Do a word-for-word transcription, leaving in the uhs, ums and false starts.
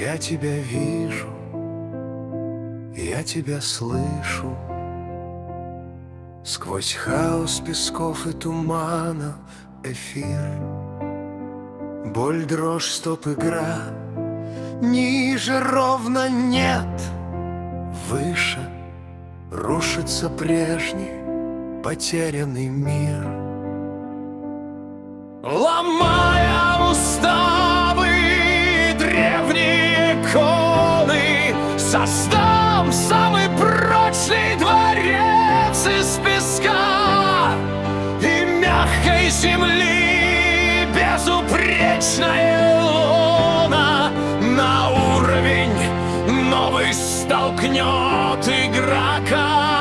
Я тебя вижу, я тебя слышу. Сквозь хаос песков и туманов эфир. Боль, дрожь, стоп, игра. Ниже ровно нет. Выше рушится прежний потерянный мир. Ломая уставы, древние коны, создам самый прочный дворец из песка и мягкой земли, безупречная луна на уровень новый столкнет игрока.